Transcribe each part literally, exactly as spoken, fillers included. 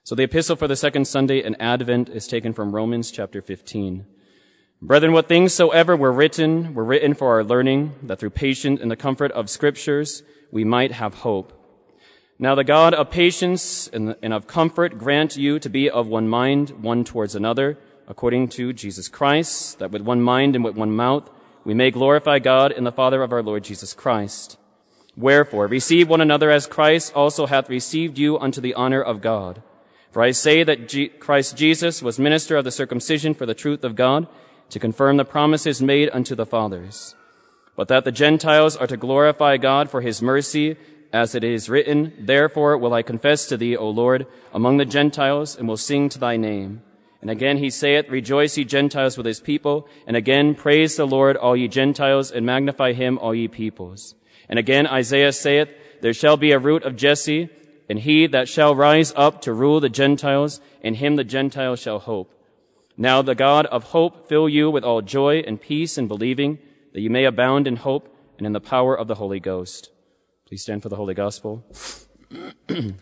So the epistle for the second Sunday in Advent is taken from Romans chapter fifteen. Brethren, what things soever were written, were written for our learning, that through patience and the comfort of Scriptures we might have hope. Now the God of patience and of comfort grant you to be of one mind, one towards another, according to Jesus Christ, that with one mind and with one mouth we may glorify God and the Father of our Lord Jesus Christ. Wherefore, receive one another as Christ also hath received you unto the honor of God. For I say that G- Christ Jesus was minister of the circumcision for the truth of God, to confirm the promises made unto the fathers. But that the Gentiles are to glorify God for his mercy, as it is written, Therefore will I confess to thee, O Lord, among the Gentiles, and will sing to thy name. And again he saith, Rejoice, ye Gentiles, with his people. And again, Praise the Lord, all ye Gentiles, and magnify him, all ye peoples. And again Isaiah saith, There shall be a root of Jesse, and he that shall rise up to rule the Gentiles, in him the Gentiles shall hope. Now the God of hope fill you with all joy and peace in believing, that you may abound in hope and in the power of the Holy Ghost. Please stand for the Holy Gospel. The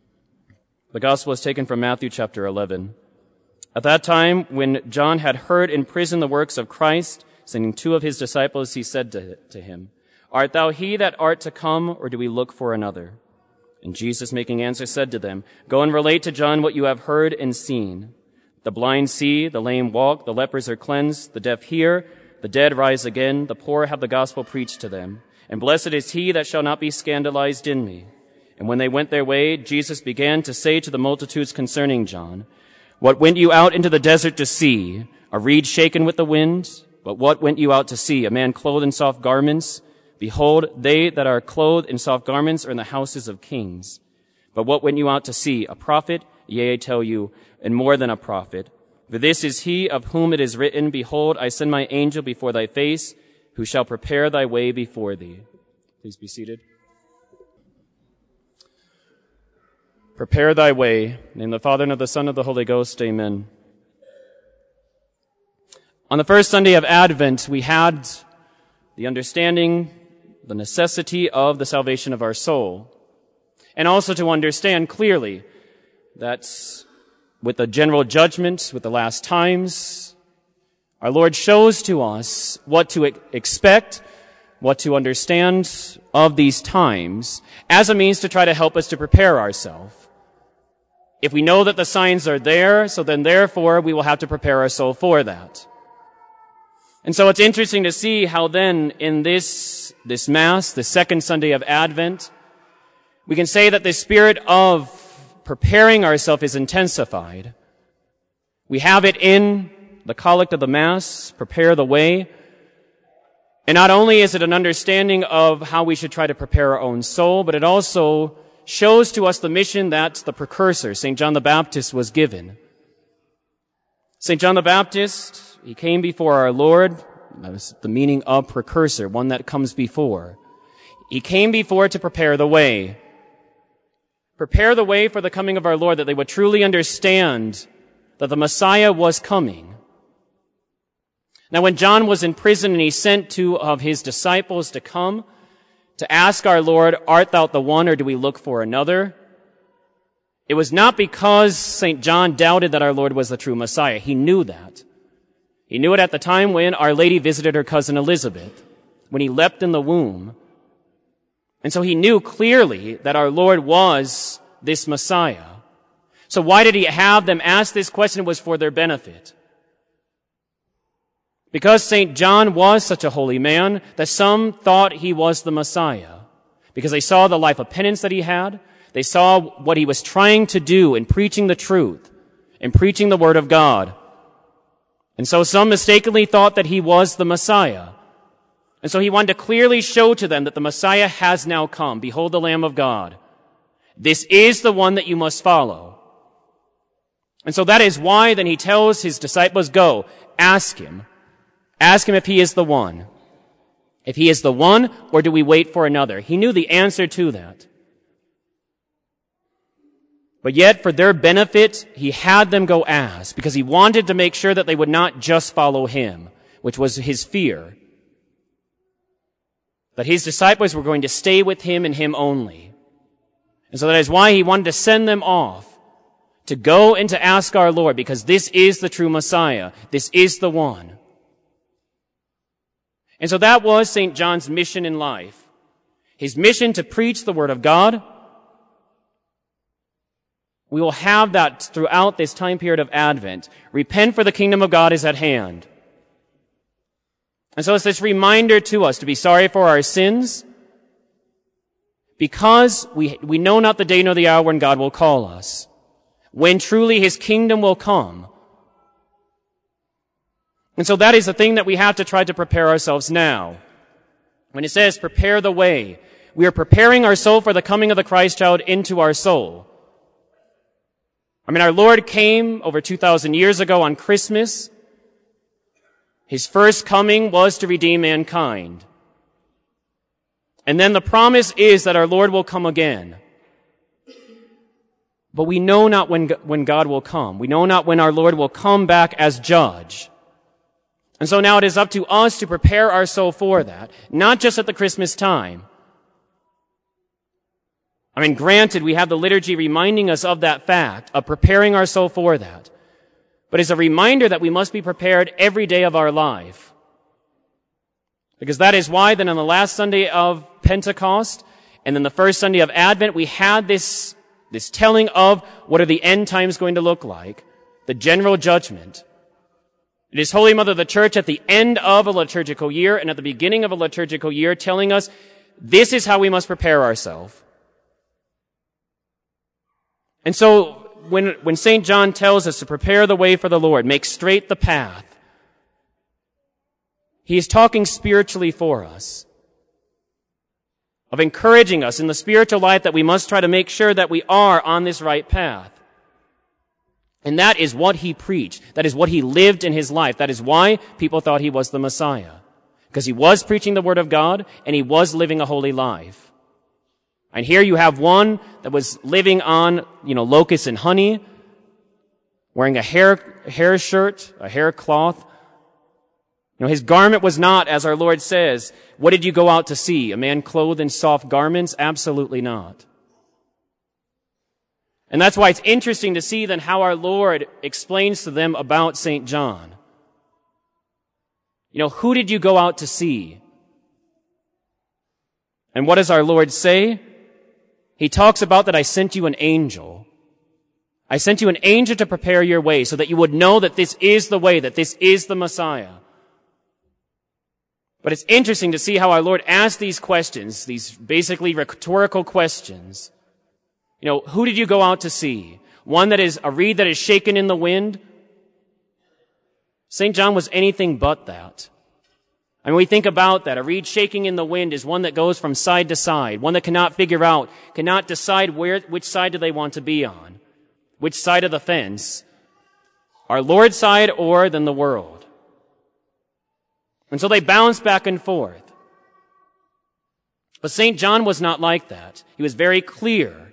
Gospel is taken from Matthew chapter eleven. At that time, when John had heard in prison the works of Christ, sending two of his disciples, he said to, to him, Art thou he that art to come, or do we look for another? And Jesus, making answer, said to them, Go and relate to John what you have heard and seen. The blind see, the lame walk, the lepers are cleansed, the deaf hear, the dead rise again, the poor have the gospel preached to them. And blessed is he that shall not be scandalized in me. And when they went their way, Jesus began to say to the multitudes concerning John, What went you out into the desert to see? A reed shaken with the wind? But what went you out to see? A man clothed in soft garments? Behold, they that are clothed in soft garments are in the houses of kings. But what went you out to see? A prophet? Yea, I tell you, and more than a prophet. For this is he of whom it is written, Behold, I send my angel before thy face, who shall prepare thy way before thee. Please be seated. Prepare thy way. In the name of the Father, and of the Son, and of the Holy Ghost. Amen. On the first Sunday of Advent, we had the understanding, the necessity of the salvation of our soul, and also to understand clearly that with the general judgment, with the last times, our Lord shows to us what to expect, what to understand of these times as a means to try to help us to prepare ourselves. If we know that the signs are there, so then therefore we will have to prepare our soul for that. And so it's interesting to see how then in this, this Mass, the second Sunday of Advent, we can say that the spirit of preparing ourselves is intensified. We have it in the collect of the Mass, prepare the way. And not only is it an understanding of how we should try to prepare our own soul, but it also shows to us the mission that the precursor, Saint John the Baptist, was given. Saint John the Baptist, he came before our Lord. That was the meaning of precursor, one that comes before. He came before to prepare the way. Prepare the way for the coming of our Lord, that they would truly understand that the Messiah was coming. Now, when John was in prison and he sent two of his disciples to come to ask our Lord, Art thou the one, or do we look for another? It was not because Saint John doubted that our Lord was the true Messiah. He knew that. He knew it at the time when Our Lady visited her cousin Elizabeth, when he leapt in the womb. And so he knew clearly that our Lord was this Messiah. So why did he have them ask this question? It was for their benefit. Because Saint John was such a holy man that some thought he was the Messiah. Because they saw the life of penance that he had. They saw what he was trying to do in preaching the truth, in preaching the Word of God. And so some mistakenly thought that he was the Messiah. And so he wanted to clearly show to them that the Messiah has now come. Behold the Lamb of God. This is the one that you must follow. And so that is why then he tells his disciples, Go, ask him. Ask him if he is the one. If he is the one, or do we wait for another? He knew the answer to that. But yet, for their benefit, he had them go ask, because he wanted to make sure that they would not just follow him, which was his fear. That his disciples were going to stay with him and him only. And so that is why he wanted to send them off to go and to ask our Lord, because this is the true Messiah. This is the one. And so that was Saint John's mission in life. His mission to preach the Word of God. We will have that throughout this time period of Advent. Repent, for the kingdom of God is at hand. And so it's this reminder to us to be sorry for our sins, because we, we know not the day nor the hour when God will call us, when truly His kingdom will come. And so that is the thing that we have to try to prepare ourselves now. When it says, prepare the way, we are preparing our soul for the coming of the Christ child into our soul. I mean, our Lord came over two thousand years ago on Christmas. His first coming was to redeem mankind. And then the promise is that our Lord will come again. But we know not when, when God will come. We know not when our Lord will come back as judge. And so now it is up to us to prepare our soul for that, not just at the Christmas time. I mean, granted, we have the liturgy reminding us of that fact, of preparing our soul for that. But it's a reminder that we must be prepared every day of our life. Because that is why then on the last Sunday of Pentecost and then the first Sunday of Advent, we had this, this telling of what are the end times going to look like, the general judgment. It is Holy Mother of the Church at the end of a liturgical year and at the beginning of a liturgical year telling us this is how we must prepare ourselves. And so when, when Saint John tells us to prepare the way for the Lord, make straight the path, he is talking spiritually for us, of encouraging us in the spiritual life that we must try to make sure that we are on this right path. And that is what he preached. That is what he lived in his life. That is why people thought he was the Messiah. Because he was preaching the Word of God and he was living a holy life. And here you have one that was living on, you know, locusts and honey, wearing a hair, hair shirt, a hair cloth. You know, his garment was not, as our Lord says, what did you go out to see? A man clothed in soft garments? Absolutely not. And that's why it's interesting to see then how our Lord explains to them about Saint John. You know, who did you go out to see? And what does our Lord say? He talks about that I sent you an angel. I sent you an angel to prepare your way so that you would know that this is the way, that this is the Messiah. But it's interesting to see how our Lord asked these questions, these basically rhetorical questions. You know, who did you go out to see? One that is a reed that is shaken in the wind? Saint John was anything but that. And when we think about that, a reed shaking in the wind is one that goes from side to side, one that cannot figure out, cannot decide where, which side do they want to be on, which side of the fence, our Lord's side or then the world. And so they bounce back and forth. But Saint John was not like that. He was very clear.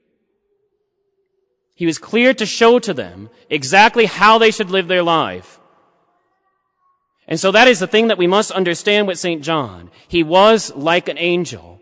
He was clear to show to them exactly how they should live their life. And so that is the thing that we must understand with Saint John. He was like an angel.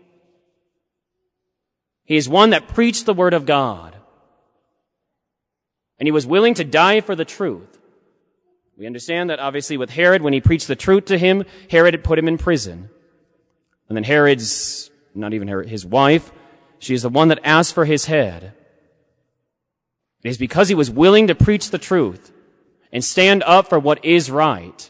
He is one that preached the Word of God. And he was willing to die for the truth. We understand that obviously with Herod, when he preached the truth to him, Herod had put him in prison. And then Herod's, not even Herod, his wife, she is the one that asked for his head. It is because he was willing to preach the truth and stand up for what is right.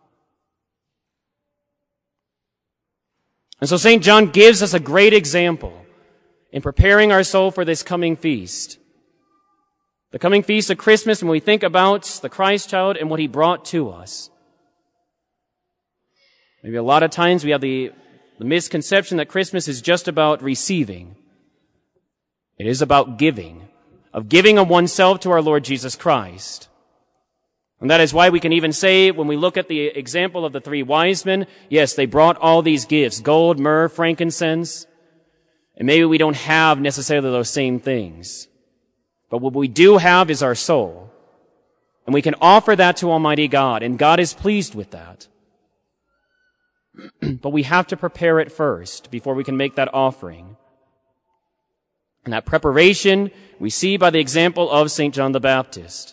And so Saint John gives us a great example in preparing our soul for this coming feast. The coming feast of Christmas, when we think about the Christ child and what he brought to us. Maybe a lot of times we have the, the misconception that Christmas is just about receiving. It is about giving, of giving of oneself to our Lord Jesus Christ. And that is why we can even say, when we look at the example of the three wise men, yes, they brought all these gifts, gold, myrrh, frankincense, and maybe we don't have necessarily those same things. But what we do have is our soul. And we can offer that to Almighty God, and God is pleased with that. But we have to prepare it first before we can make that offering. And that preparation we see by the example of Saint John the Baptist.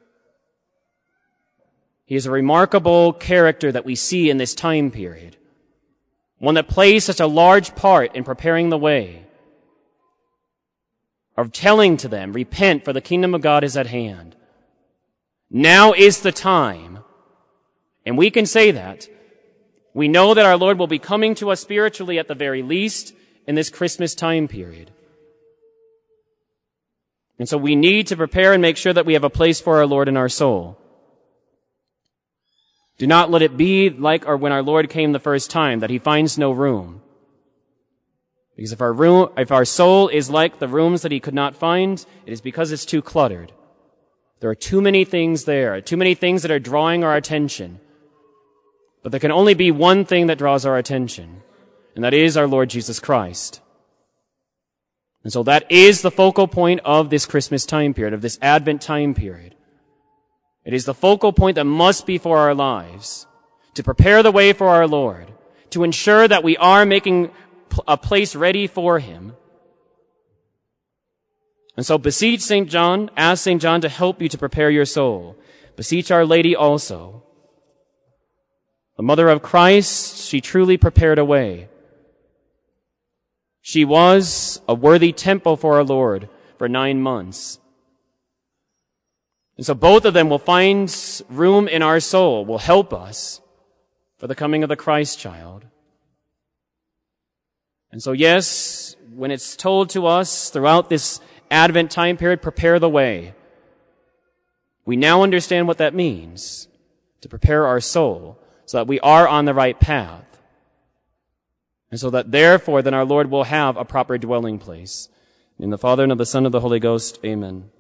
He is a remarkable character that we see in this time period, one that plays such a large part in preparing the way, of telling to them, repent, for the kingdom of God is at hand. Now is the time. And we can say that. We know that our Lord will be coming to us spiritually at the very least in this Christmas time period. And so we need to prepare and make sure that we have a place for our Lord in our soul. Do not let it be like or when our Lord came the first time, that he finds no room. Because if our room, if our soul is like the rooms that he could not find, it is because it's too cluttered. There are too many things there, too many things that are drawing our attention. But there can only be one thing that draws our attention, and that is our Lord Jesus Christ. And so that is the focal point of this Christmas time period, of this Advent time period. It is the focal point that must be for our lives, to prepare the way for our Lord, to ensure that we are making a place ready for him. And so beseech Saint John, ask Saint John to help you to prepare your soul. Beseech Our Lady also. The Mother of Christ, she truly prepared a way. She was a worthy temple for our Lord for nine months. And so both of them will find room in our soul, will help us for the coming of the Christ child. And so yes, when it's told to us throughout this Advent time period, prepare the way, we now understand what that means, to prepare our soul so that we are on the right path. And so that therefore then our Lord will have a proper dwelling place. In the Father and of the Son and of the Holy Ghost, amen.